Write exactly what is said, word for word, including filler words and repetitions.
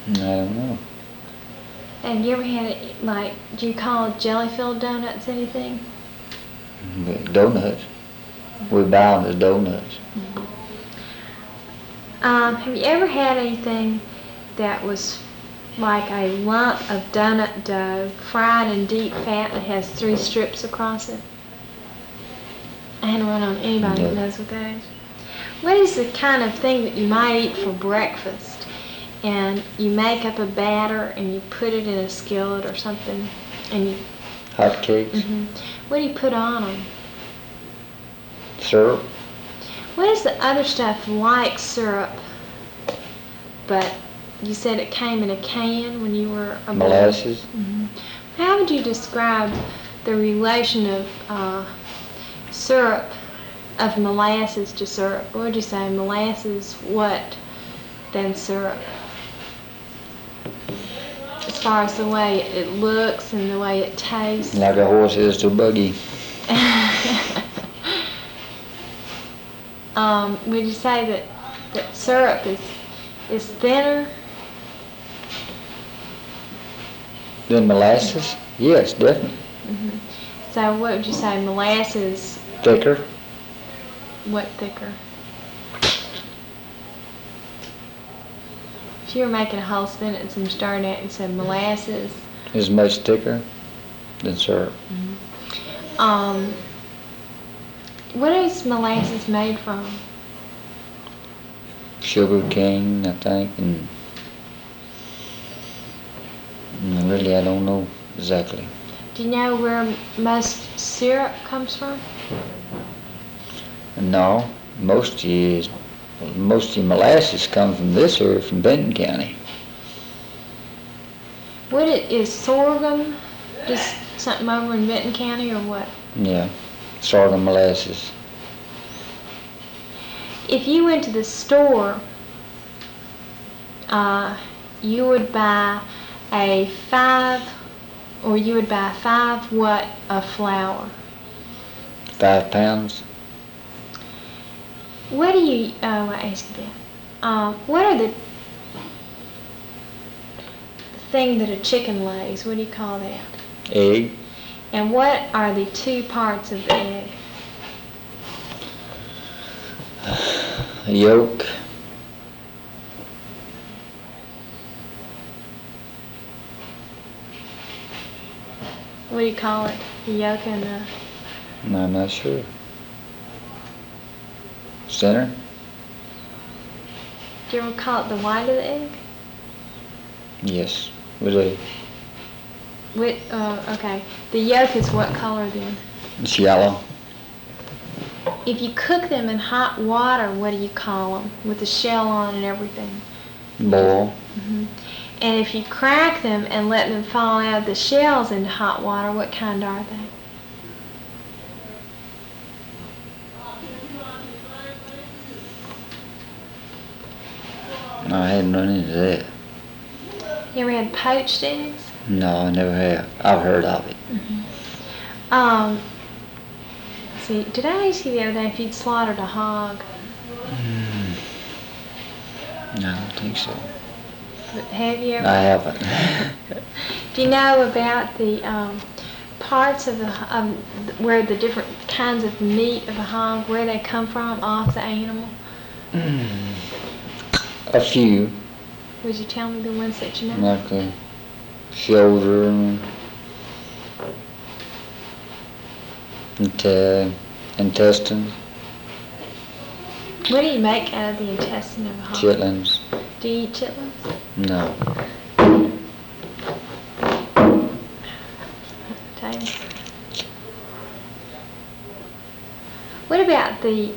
I don't know. Have you ever had it, like, do you call jelly-filled donuts anything? But donuts. We buy them as donuts. Mm-hmm. Um, have you ever had anything that was like a lump of donut dough fried in deep fat that has three strips across it? I hadn't run on anybody No. that knows what that is. What is the kind of thing that you might eat for breakfast? And you make up a batter and you put it in a skillet or something, and you. Hot cakes. Mm-hmm. What do you put on them? Syrup. What is the other stuff like syrup, but you said it came in a can when you were a boy? Molasses. Mm-hmm. How would you describe the relation of uh, syrup, of molasses to syrup? What would you say? Molasses what than syrup? As far as the way it looks and the way it tastes. Like a horse is to a buggy. um, would you say that, that syrup is is thinner? Then molasses? Yes, definitely. Mm-hmm. So what would you say? Molasses? Thicker. What thicker? If you were making a whole sentence and started it and said molasses. Is much thicker than syrup. Mm-hmm. Um, what is molasses made from? Sugar cane, I think, and, and really I don't know exactly. Do you know where most syrup comes from? No, most is most of the molasses come from this area, from Benton County. What it, is sorghum just something over in Benton County or what? Yeah, sorghum molasses. If you went to the store, uh, you would buy a five, or you would buy five what of flour? Five pounds. What do you, oh, I asked you that. Um, what are the, the thing that a chicken lays? What do you call that? Egg. And what are the two parts of the egg? A yolk. What do you call it? The yolk and the... No, I'm not sure. Center? Do you ever call it the white of the egg? Yes. We do. What, uh, okay. The yolk is what color then? It's yellow. If you cook them in hot water, what do you call them? With the shell on and everything. Boil. Mm-hmm. And if you crack them and let them fall out of the shells into hot water, what kind are they? No, I hadn't run into that. You ever had poached eggs? No, I never have. I've heard of it. Mm-hmm. Um, see, did I ask you the other day if you'd slaughtered a hog? Mm. No, I don't think so. But have you ever? I haven't. Do you know about the um, parts of the um, where the different kinds of meat of a hog, where they come from off the animal? Mm. A few. Would you tell me the ones that you know? Like the shoulder and into intestines. What do you make out of the intestine of a hog? Chitlins. Do you eat chitlins? No. Taste. What about the